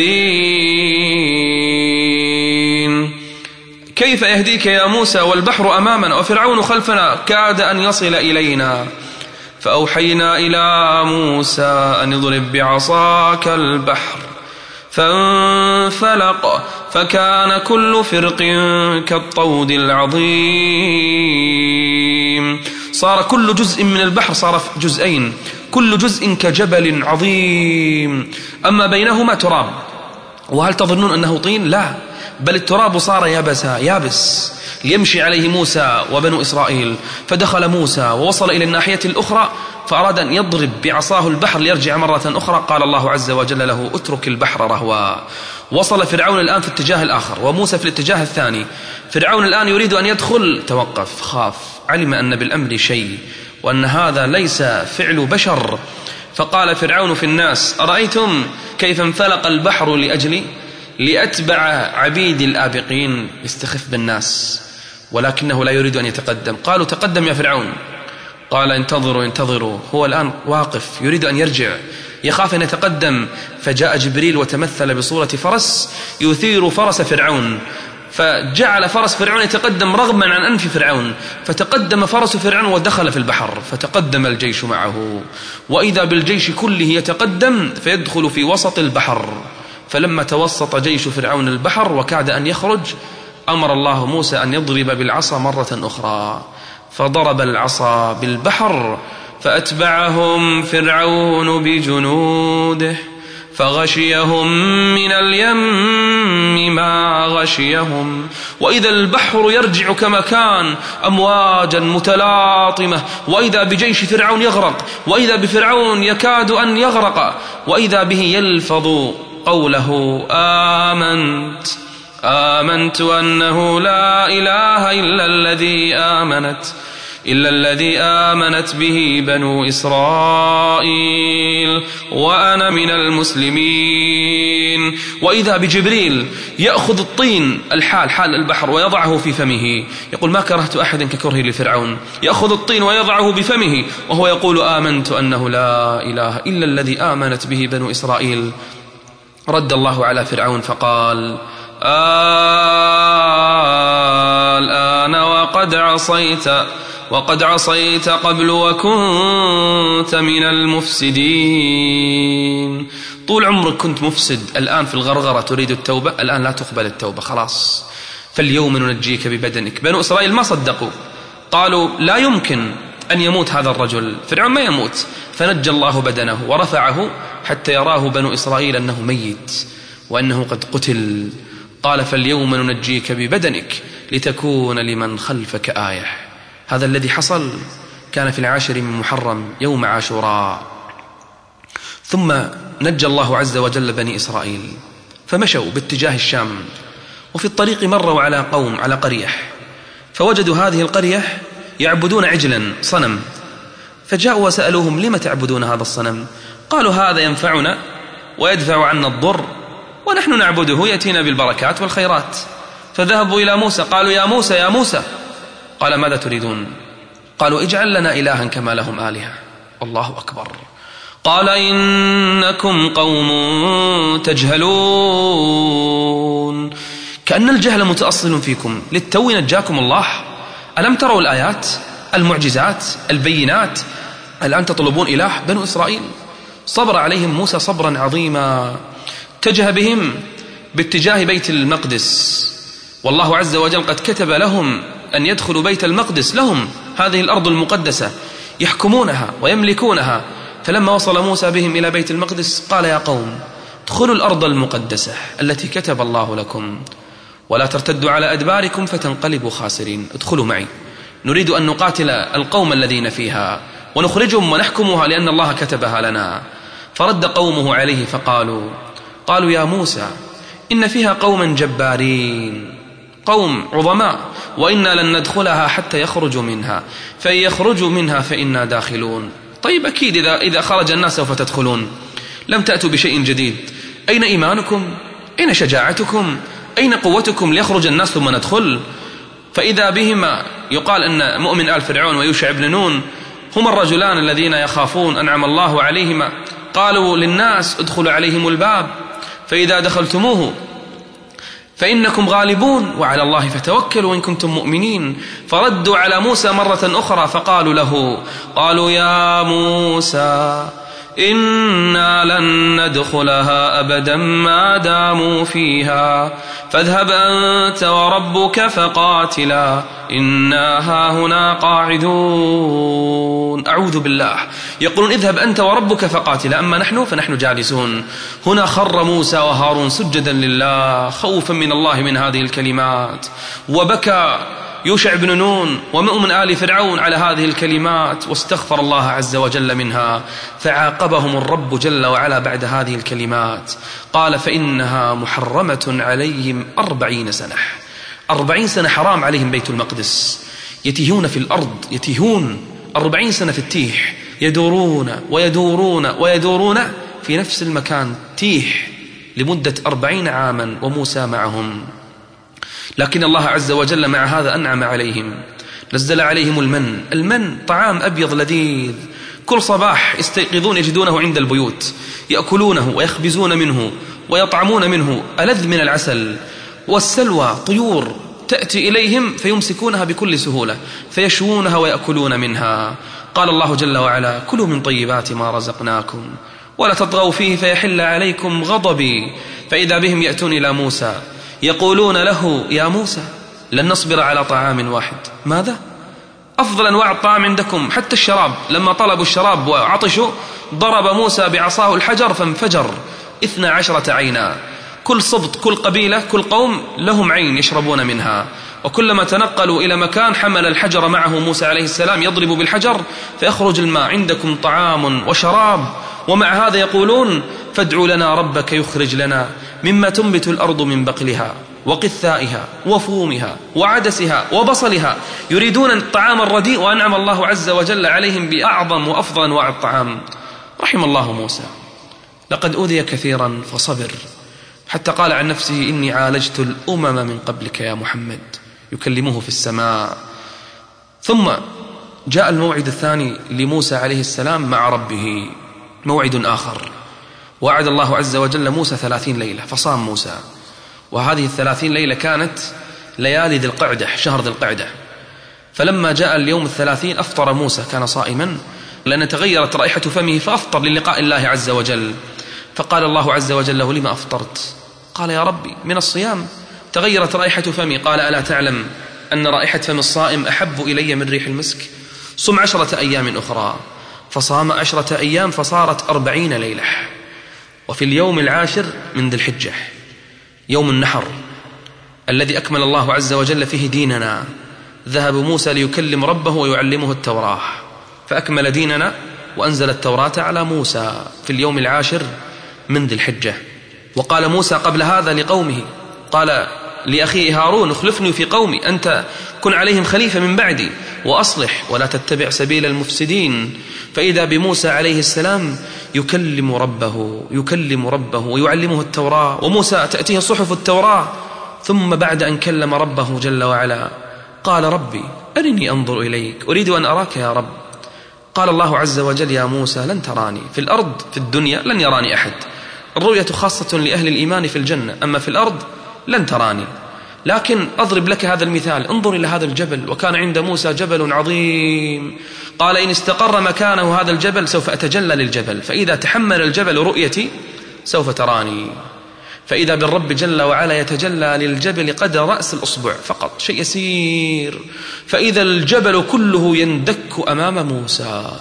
سيهدين. كيف يهديك يا موسى والبحر أمامنا وفرعون خلفنا كاد أن يصل إلينا؟ فأوحينا إلى موسى أن اضرب بعصاك البحر فانفلق فكان كل فرق كالطود العظيم. صار كل جزء من البحر صار جزئين، كل جزء كجبل عظيم، أما بينهما تراب. وهل تظنون أنه طين؟ لا، بل التراب صار يابسا يابس ليمشي عليه موسى وبنو إسرائيل. فدخل موسى ووصل إلى الناحية الأخرى فأراد أن يضرب بعصاه البحر ليرجع مرة أخرى، قال الله عز وجل له اترك البحر رهوا. وصل فرعون الآن في الاتجاه الآخر وموسى في الاتجاه الثاني. فرعون الآن يريد أن يدخل، توقف، خاف، علم أن بالأمر شيء وأن هذا ليس فعل بشر. فقال فرعون في الناس أرأيتم كيف انفلق البحر لأجلي لأتبع عبيد الآبقين؟ يستخف بالناس ولكنه لا يريد أن يتقدم. قالوا تقدم يا فرعون، قال انتظروا انتظروا، هو الآن واقف يريد أن يرجع، يخاف أن يتقدم. فجاء جبريل وتمثل بصورة فرس يثير فرس فرعون، فجعل فرس فرعون يتقدم رغما عن أنف فرعون، فتقدم فرس فرعون ودخل في البحر، فتقدم الجيش معه، وإذا بالجيش كله يتقدم فيدخل في وسط البحر. فلما توسط جيش فرعون البحر وكاد أن يخرج أمر الله موسى أن يضرب بالعصا مرة أخرى، فضرب العصا بالبحر فأتبعهم فرعون بجنوده فغشيهم من اليم ما غشيهم، وإذا البحر يرجع كما كان أمواجا متلاطمة، وإذا بجيش فرعون يغرق، وإذا بفرعون يكاد أن يغرق، وإذا به يلفظ قوله آمنت آمنت أنه لا إله إلا الذي آمنت إلا الذي آمنت به بنو إسرائيل وأنا من المسلمين. وإذا بجبريل يأخذ الطين الحال حال البحر ويضعه في فمه، يقول ما كرهت أحد ككره لفرعون، يأخذ الطين ويضعه بفمه وهو يقول آمنت أنه لا إله إلا الذي آمنت به بنو إسرائيل. رد الله على فرعون فقال الآن وقد عصيت وقد عصيت قبل وكنت من المفسدين. طول عمرك كنت مفسد، الآن في الغرغرة تريد التوبة، الآن لا تقبل التوبة خلاص. فاليوم ننجيك ببدنك. بنو إسرائيل ما صدقوا، قالوا لا يمكن أن يموت هذا الرجل، فرعون ما يموت، فنجى الله بدنه ورفعه حتى يراه بنو إسرائيل أنه ميت وأنه قد قتل. قال فاليوم ننجيك ببدنك لتكون لمن خلفك آية. هذا الذي حصل كان في العاشر من محرم يوم عاشوراء. ثم نجى الله عز وجل بني إسرائيل فمشوا باتجاه الشام، وفي الطريق مروا على قوم على قرية، فوجدوا هذه القرية يعبدون عجلا صنم، فجاءوا وسألوهم لما تعبدون هذا الصنم؟ قالوا هذا ينفعنا ويدفع عنا الضر ونحن نعبده يأتينا بالبركات والخيرات. فذهبوا إلى موسى قالوا يا موسى يا موسى، قال ماذا تريدون؟ قالوا اجعل لنا إلها كما لهم آلهة. الله أكبر. قال إنكم قوم تجهلون، كأن الجهل متأصل فيكم، للتو نجاكم الله. ألم تروا الآيات المعجزات البينات؟ الآن تطلبون إله؟ بنو إسرائيل صبر عليهم موسى صبرا عظيما، اتجه بهم باتجاه بيت المقدس، والله عز وجل قد كتب لهم أن يدخلوا بيت المقدس، لهم هذه الأرض المقدسة يحكمونها ويملكونها. فلما وصل موسى بهم إلى بيت المقدس قال يا قوم ادخلوا الأرض المقدسة التي كتب الله لكم ولا ترتدوا على أدباركم فتنقلبوا خاسرين. ادخلوا معي، نريد أن نقاتل القوم الذين فيها ونخرجهم ونحكمها لأن الله كتبها لنا. فرد قومه عليه فقالوا قالوا يا موسى إن فيها قوما جبارين، قوم عظماء، وإنا لن ندخلها حتى يخرجوا منها، فإن يخرجوا منها فإنا داخلون. طيب أكيد إذا, إذا خرج الناس سوف تدخلون، لم تأتوا بشيء جديد. أين إيمانكم؟ أين شجاعتكم؟ أين قوتكم ليخرج الناس ثم ندخل؟ فإذا بهما يقال أن مؤمن آل فرعون ويوشع بن نون هما الرجلان الذين يخافون أنعم الله عليهما، قالوا للناس ادخلوا عليهم الباب فإذا دخلتموه فإنكم غالبون وعلى الله فتوكلوا إن كنتم مؤمنين. فردوا على موسى مرة أخرى فقالوا له قالوا يا موسى إنا لن ندخلها أبدا ما داموا فيها فاذهب أنت وربك فقاتلا إنا هاهنا قاعدون. أعوذ بالله، يقولون اذهب أنت وربك فقاتلا، أما نحن فنحن جالسون. هنا خر موسى وهارون سجدا لله خوفا من الله من هذه الكلمات، وبكى يوشع بن نون ومؤمن آل فرعون على هذه الكلمات واستغفر الله عز وجل منها. فعاقبهم الرب جل وعلا بعد هذه الكلمات قال فإنها محرمة عليهم أربعين سنة. أربعين سنة حرام عليهم بيت المقدس، يتيهون في الأرض، يتيهون أربعين سنة في التيح، يدورون ويدورون ويدورون في نفس المكان تيح لمدة أربعين عاما وموسى معهم. لكن الله عز وجل مع هذا أنعم عليهم، نزل عليهم المن. المن طعام أبيض لذيذ، كل صباح يستيقظون يجدونه عند البيوت، يأكلونه ويخبزون منه ويطعمون منه ألذ من العسل. والسلوى طيور تأتي إليهم فيمسكونها بكل سهولة فيشوونها ويأكلون منها. قال الله جل وعلا كلوا من طيبات ما رزقناكم ولا تطغوا فيه فيحل عليكم غضبي. فإذا بهم يأتون إلى موسى يقولون له يا موسى لن نصبر على طعام واحد، ماذا؟ أفضل أنواع الطعام عندكم حتى الشراب. لما طلبوا الشراب وعطشوا ضرب موسى بعصاه الحجر فانفجر اثنا عشرة عينا، كل سبط كل قبيلة كل قوم لهم عين يشربون منها. وكلما تنقلوا إلى مكان حمل الحجر معه موسى عليه السلام يضرب بالحجر فيخرج الماء. عندكم طعام وشراب، ومع هذا يقولون فادعوا لنا ربك يخرج لنا مما تنبت الأرض من بقلها وقثائها وفومها وعدسها وبصلها. يريدون الطعام الرديء وأنعم الله عز وجل عليهم بأعظم وأفضل أنواع الطعام. رحم الله موسى، لقد أوذي كثيرا فصبر، حتى قال عن نفسه إني عالجت الأمم من قبلك يا محمد، يكلمه في السماء. ثم جاء الموعد الثاني لموسى عليه السلام مع ربه، موعد آخر. وعد الله عز وجل موسى ثلاثين ليلة فصام موسى، وهذه الثلاثين ليلة كانت ليالي ذي القعدة، شهر ذي القعدة. فلما جاء اليوم الثلاثين أفطر موسى، كان صائما لأن تغيرت رائحة فمه فأفطر للقاء الله عز وجل. فقال الله عز وجل له لما أفطرت؟ قال يا ربي من الصيام تغيرت رائحة فمي. قال ألا تعلم أن رائحة فم الصائم أحب إلي من ريح المسك؟ صم عشرة أيام أخرى. فصام عشرة أيام فصارت أربعين ليلة. وفي اليوم العاشر من ذي الحجة يوم النحر الذي أكمل الله عز وجل فيه ديننا، ذهب موسى ليكلم ربه ويعلمه التوراة، فأكمل ديننا وأنزل التوراة على موسى في اليوم العاشر من ذي الحجة. وقال موسى قبل هذا لقومه، قال لأخيه هارون اخلفني في قومي، أنت كن عليهم خليفة من بعدي وأصلح ولا تتبع سبيل المفسدين. فإذا بموسى عليه السلام يكلم ربه يكلم ربه ويعلمه التوراة، وموسى تأتيه صحف التوراة. ثم بعد أن كلم ربه جل وعلا قال ربي أرني أنظر إليك أريد أن أراك يا رب. قال الله عز وجل يا موسى لن تراني في الأرض، في الدنيا لن يراني أحد، الرؤية خاصة لأهل الإيمان في الجنة، أما في الأرض لن تراني. لكن أضرب لك هذا المثال، انظر إلى هذا الجبل، وكان عند موسى جبل عظيم، قال إن استقر مكانه هذا الجبل سوف أتجلى للجبل، فإذا تحمل الجبل رؤيتي سوف تراني. فإذا بالرب جل وعلا يتجلى للجبل قدر رأس الأصبع فقط، شيء يسير، فإذا الجبل كله يندك أمام موسى.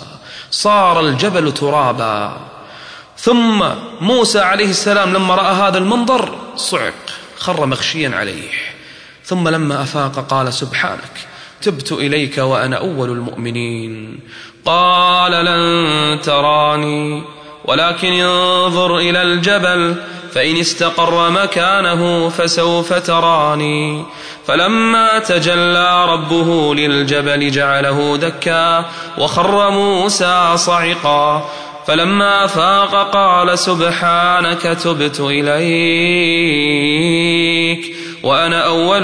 صار الجبل ترابا. ثم موسى عليه السلام لما رأى هذا المنظر صعق، خر مغشيا عليه، ثم لما أفاق قال سبحانك تبت إليك وأنا أول المؤمنين. قال لن تراني ولكن انظر إلى الجبل فإن استقر مكانه فسوف تراني. فلما تجلى ربه للجبل جعله دكا وخر موسى صعقا. فلما فاق قال سبحانك تبت إليك وأنا أول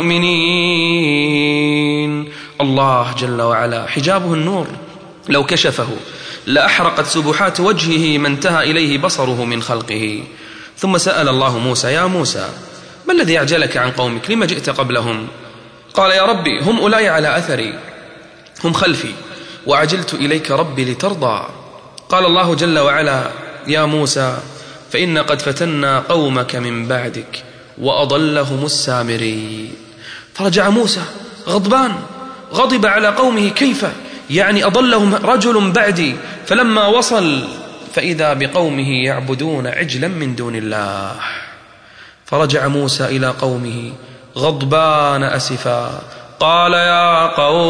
المؤمنين. الله جل وعلا حجابه النور، لو كشفه لأحرقت سبحات وجهه ما انتهى إليه بصره من خلقه. ثم سأل الله موسى يا موسى ما الذي أعجلك عن قومك، لما جئت قبلهم؟ قال يا ربي هم أولاي على أثري، هم خلفي، وعجلت إليك ربي لترضى. قال الله جل وعلا يا موسى فإن قد فتنا قومك من بعدك وأضلهم السامري. فرجع موسى غضبان، غضب على قومه، كيف يعني أضلهم رجل بعدي؟ فلما وصل فإذا بقومه يعبدون عجلا من دون الله. فرجع موسى إلى قومه غضبان أسفا، قال يا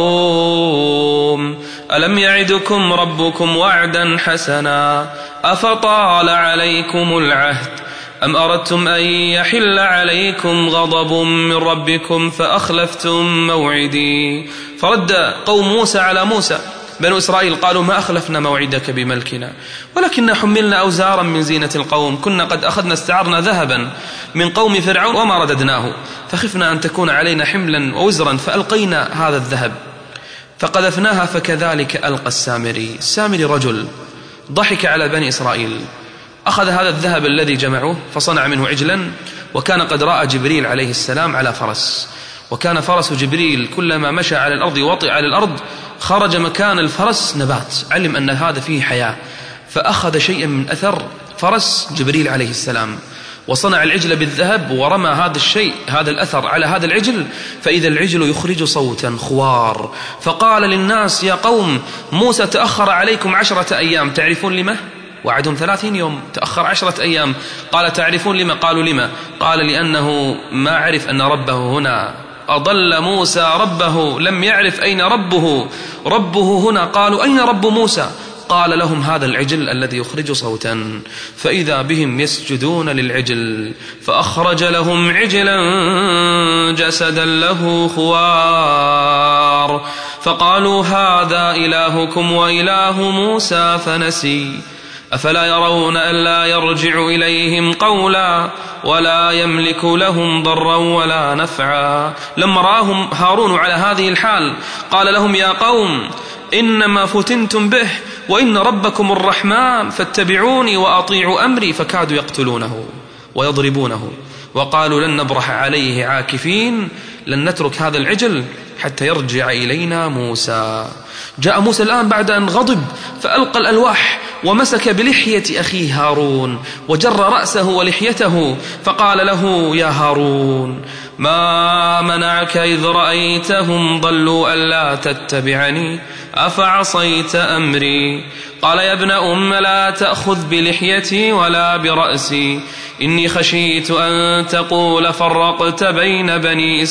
قوم ألم يعدكم ربكم وعدا حسنا أفطال عليكم العهد أم أردتم أن يحل عليكم غضب من ربكم فأخلفتم موعدي. فرد قوم موسى على موسى، بنو إسرائيل قالوا ما أخلفنا موعدك بملكنا ولكننا حملنا أوزارا من زينة القوم، كنا قد أخذنا استعرنا ذهبا من قوم فرعون وما رددناه، فخفنا أن تكون علينا حملا ووزرا فألقينا هذا الذهب فقذفناها فكذلك ألقى السامري. السامري رجل ضحك على بني إسرائيل، أخذ هذا الذهب الذي جمعوه فصنع منه عجلا، وكان قد رأى جبريل عليه السلام على فرس، وكان فرس جبريل كلما مشى على الأرض وطئ على الأرض خرج مكان الفرس نبات، علم أن هذا فيه حياة، فأخذ شيئا من أثر فرس جبريل عليه السلام وصنع العجل بالذهب ورمى هذا الشيء هذا الأثر على هذا العجل، فإذا العجل يخرج صوتا خوار. فقال للناس يا قوم موسى تأخر عليكم عشرة أيام، تعرفون لما؟ وعدهم ثلاثين يوم، تأخر عشرة أيام. قال تعرفون لما؟ قالوا لما؟ قال لأنه ما عرف أن ربه هنا، أضل موسى ربه لم يعرف أين ربه، ربه هنا. قالوا أين رب موسى؟ قال لهم هذا العجل الذي يخرج صوتا، فإذا بهم يسجدون للعجل فأخرج لهم عجلا جسدا له خوار، فقالوا هذا إلهكم وإله موسى فنسي أفلا يرون ألا يرجع إليهم قولا ولا يملك لهم ضرا ولا نفعا. لما رآهم هارون على هذه الحال قال لهم يا قوم إنما فتنتم به وإن ربكم الرحمن فاتبعوني وأطيعوا أمري، فكادوا يقتلونه ويضربونه وقالوا لن نبرح عليه عاكفين، لن نترك هذا العجل حتى يرجع إلينا موسى. جاء موسى الآن بعد أن غضب فألقى الألواح ومسك بلحية أخيه هارون وجر رأسه ولحيته فقال له يا هارون ما منعك إذ رأيتهم ضلوا ألا تتبعني أفعصيت أمري؟ قال يا ابن أم لا تأخذ بلحيتي ولا برأسي، إني خشيت أن تقول فرقت بين بني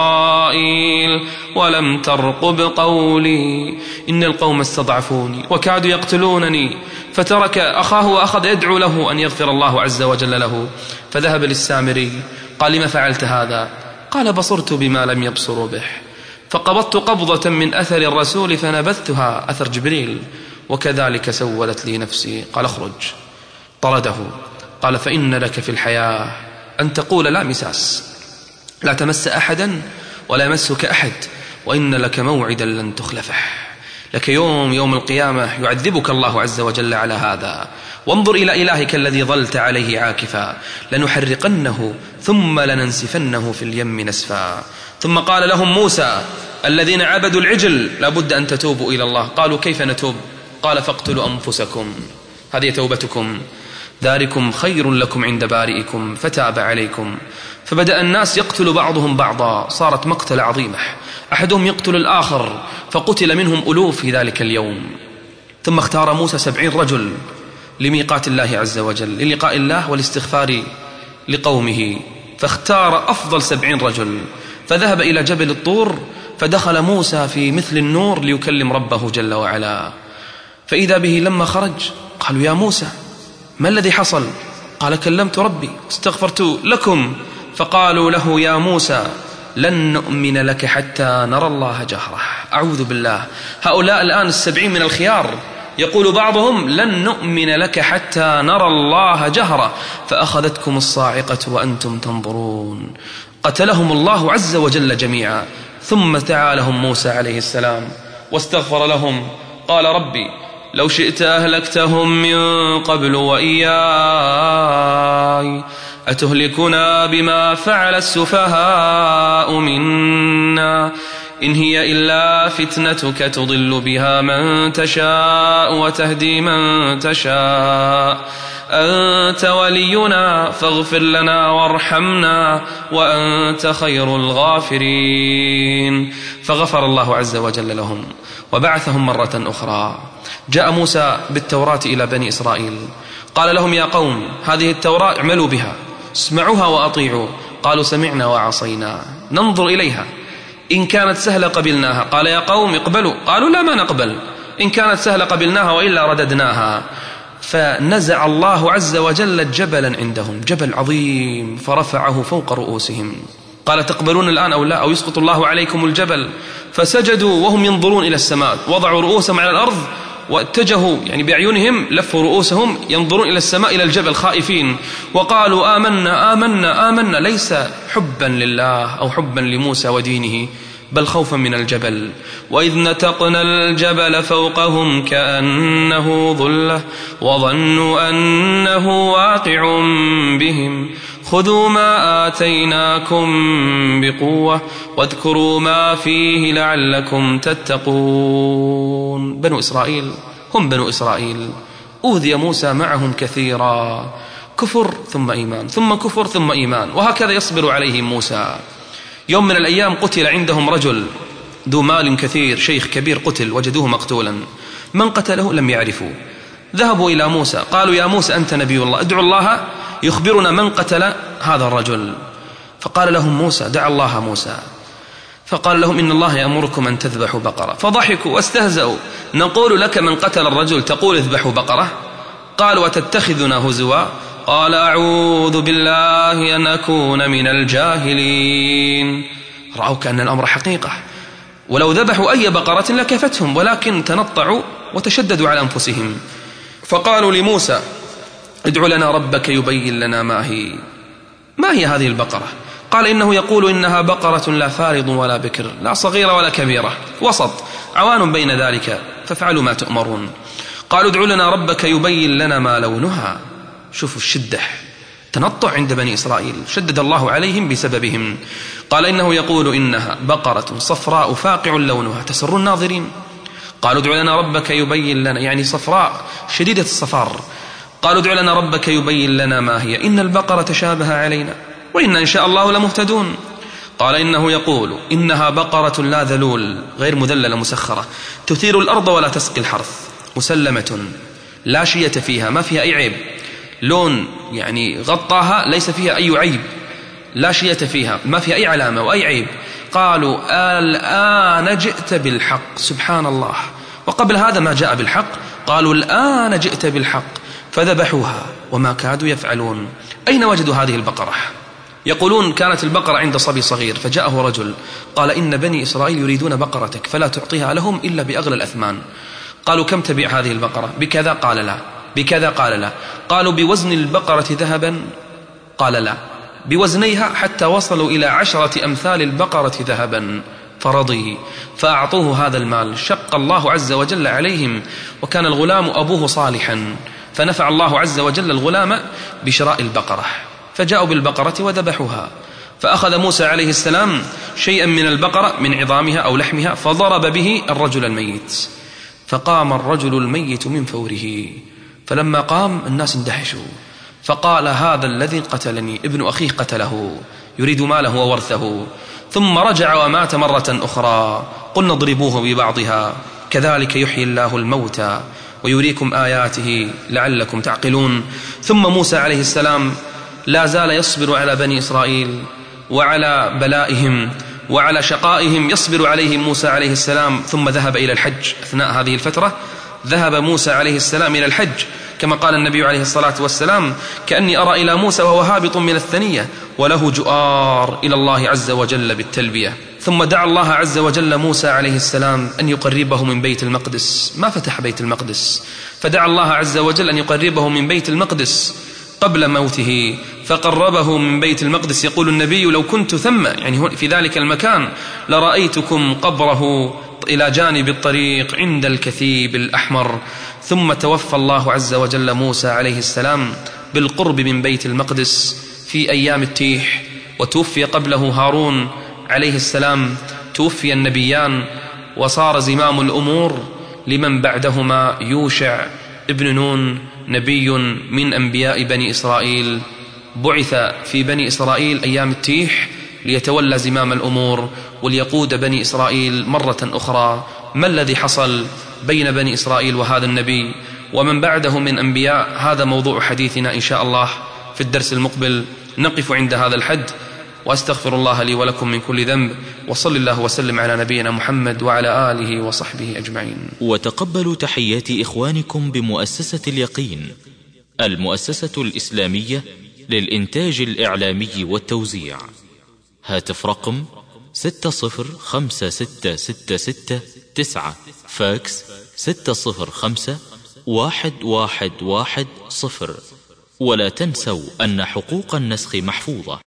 إسرائيل ولم ترقب قولي، إن القوم استضعفوني وكادوا يقتلونني. فترك أخاه وأخذ يدعو له أن يغفر الله عز وجل له. فذهب للسامري قال لما فعلت هذا؟ قال بصرت بما لم يبصروا به، فقبضت قبضة من أثر الرسول فنبذتها، أثر جبريل، وكذلك سولت لي نفسي. قال اخرج. طرده. قال فإن لك في الحياة أن تقول لا مساس، لا تمس أحدا ولا يمسك أحد، وإن لك موعدا لن تخلفه، لك يوم يوم القيامة يعذبك الله عز وجل على هذا. وانظر إلى إلهك الذي ظلت عليه عاكفا، لنحرقنه ثم لننسفنه في اليم نسفا. ثم قال لهم موسى الذين عبدوا العجل لابد أن تتوبوا إلى الله. قالوا كيف نتوب؟ قال فاقتلوا أنفسكم، هذه توبتكم، ذلكم خير لكم عند بارئكم فتاب عليكم. فبدأ الناس يقتل بعضهم بعضا، صارت مقتل عظيمة، أحدهم يقتل الآخر، فقتل منهم ألوف في ذلك اليوم. ثم اختار موسى سبعين رجل لميقات الله عز وجل، للقاء الله والاستغفار لقومه، فاختار أفضل سبعين رجل، فذهب إلى جبل الطور، فدخل موسى في مثل النور ليكلم ربه جل وعلا، فإذا به لما خرج قالوا يا موسى ما الذي حصل؟ قال كلمت ربي استغفرت لكم. فقالوا له يا موسى لن نؤمن لك حتى نرى الله جهرة. أعوذ بالله، هؤلاء الآن السبعين من الخيار يقول بعضهم لن نؤمن لك حتى نرى الله جهرة، فأخذتكم الصاعقة وأنتم تنظرون، قتلهم الله عز وجل جميعا. ثم دعا لهم موسى عليه السلام واستغفر لهم، قال ربي لو شئت أهلكتهم من قبل وإياي أتهلكنا بما فعل السفهاء منا إن هي إلا فتنتك تضل بها من تشاء وتهدي من تشاء أنت ولينا فاغفر لنا وارحمنا وأنت خير الغافرين. فغفر الله عز وجل لهم وبعثهم مرة أخرى. جاء موسى بالتوراة إلى بني إسرائيل، قال لهم يا قوم هذه التوراة اعملوا بها، اسمعوها وأطيعوا. قالوا سمعنا وعصينا، ننظر إليها، إن كانت سهلة قبلناها. قال يا قوم اقبلوا، قالوا لا ما نقبل، إن كانت سهلة قبلناها وإلا رددناها. فنزع الله عز وجل جبلا عندهم، جبل عظيم، فرفعه فوق رؤوسهم. قال تقبلون الآن أو لا أو يسقط الله عليكم الجبل؟ فسجدوا وهم ينظرون إلى السماء، وضعوا رؤوسهم على الأرض واتجهوا يعني بأعينهم، لفوا رؤوسهم ينظرون إلى السماء إلى الجبل خائفين، وقالوا آمنا آمنا آمنا، ليس حبا لله أو حبا لموسى ودينه بل خوفا من الجبل. وإذ نتقنا الجبل فوقهم كأنه ظلة وظنوا أنه واقع بهم خذوا ما آتيناكم بقوة واذكروا ما فيه لعلكم تتقون. بنو إسرائيل هم بنو إسرائيل، أوذي موسى معهم كثيرا، كفر ثم إيمان ثم كفر ثم إيمان، وهكذا يصبر عليهم موسى. يوم من الأيام قتل عندهم رجل ذو مال كثير، شيخ كبير قتل، وجدوه مقتولا. من قتله لم يعرفوا. ذهبوا إلى موسى قالوا يا موسى أنت نبي الله، ادعو الله يخبرنا من قتل هذا الرجل. فقال لهم موسى دعا الله موسى، فقال لهم إن الله يأمركم أن تذبحوا بقرة. فضحكوا واستهزأوا، نقول لك من قتل الرجل تقول اذبحوا بقرة؟ قال وتتخذنا هزوا؟ قال أعوذ بالله أن أكون من الجاهلين. رأوا كأن الأمر حقيقة، ولو ذبحوا أي بقرة لكفتهم، ولكن تنطعوا وتشددوا على أنفسهم. فقالوا لموسى ادع لنا ربك يبين لنا ما هي ما هي هذه البقرة. قال إنه يقول إنها بقرة لا فارض ولا بكر، لا صغيرة ولا كبيرة، وسط عوان بين ذلك، فافعلوا ما تؤمرون. قالوا ادع لنا ربك يبين لنا ما لونها. شوفوا الشدة، تنطع عند بني إسرائيل، شدد الله عليهم بسببهم. قال إنه يقول إنها بقرة صفراء فاقع لونها تسر الناظرين. قالوا ادع لنا ربك يبين لنا، يعني صفراء شديدة الصفار. قالوا ادع لنا ربك يبين لنا ما هي إن البقرة تشابه علينا وإنا إن شاء الله لمهتدون. قال إنه يقول إنها بقرة لا ذلول غير مذللة مسخرة تثير الأرض ولا تسقي الحرث، مسلمة لا شية فيها، ما فيها أي عيب، لون يعني غطاها ليس فيها أي عيب، لا شية فيها، ما فيها أي علامة وأي عيب. قالوا الآن جئت بالحق، سبحان الله، وقبل هذا ما جاء بالحق. قالوا الآن جئت بالحق، فذبحوها وما كادوا يفعلون. أين وجدوا هذه البقرة؟ يقولون كانت البقرة عند صبي صغير، فجاءه رجل قال إن بني إسرائيل يريدون بقرتك فلا تعطيها لهم إلا بأغلى الأثمان. قالوا كم تبيع هذه البقرة؟ بكذا. قال لا. بكذا؟ قال لا. قالوا بوزن البقرة ذهبا؟ قال لا. بوزنيها حتى وصلوا إلى عشرة أمثال البقرة ذهبا، فرضي، فأعطوه هذا المال. شق الله عز وجل عليهم، وكان الغلام أبوه صالحا، فنفع الله عز وجل الغلام بشراء البقرة، فجاءوا بالبقرة وذبحوها. فأخذ موسى عليه السلام شيئا من البقرة من عظامها أو لحمها، فضرب به الرجل الميت، فقام الرجل الميت من فوره. فلما قام الناس اندهشوا، فقال هذا الذي قتلني ابن أخيه قتله، يريد ماله وورثه. ثم رجع ومات مرة أخرى. قلنا اضربوه ببعضها كذلك يحيي الله الموتى ويريكم آياته لعلكم تعقلون. ثم موسى عليه السلام لا زال يصبر على بني إسرائيل وعلى بلائهم وعلى شقائهم، يصبر عليهم موسى عليه السلام. ثم ذهب إلى الحج. أثناء هذه الفترة ذهب موسى عليه السلام إلى الحج، كما قال النبي عليه الصلاة والسلام: كأني أرى إلى موسى وهو هابط من الثنية وله جؤار إلى الله عز وجل بالتلبية. ثم دعا الله عز وجل موسى عليه السلام أن يقربه من بيت المقدس. ما فتح بيت المقدس، فدعا الله عز وجل أن يقربه من بيت المقدس قبل موته، فقربه من بيت المقدس. يقول النبي: لو كنت ثم، يعني في ذلك المكان، لرأيتكم قبره إلى جانب الطريق عند الكثيب الأحمر. ثم توفى الله عز وجل موسى عليه السلام بالقرب من بيت المقدس في أيام التيح، وتوفي قبله هارون عليه السلام. توفي النبيان وصار زمام الأمور لمن بعدهما يوشع ابن نون، نبي من أنبياء بني إسرائيل، بعث في بني إسرائيل أيام التيح ليتولى زمام الأمور وليقود بني إسرائيل مرة أخرى. ما الذي حصل بين بني إسرائيل وهذا النبي ومن بعده من أنبياء؟ هذا موضوع حديثنا إن شاء الله في الدرس المقبل. نقف عند هذا الحد، وأستغفر الله لي ولكم من كل ذنب، وصل الله وسلم على نبينا محمد وعلى آله وصحبه أجمعين. وتقبلوا تحيات إخوانكم بمؤسسة اليقين، المؤسسة الإسلامية للإنتاج الإعلامي والتوزيع. هاتف رقم ستة صفر خمسة ستة ستة ستة تسعة، فاكس ستة صفر خمسة واحد واحد واحد صفر. ولا تنسوا أن حقوق النسخ محفوظة.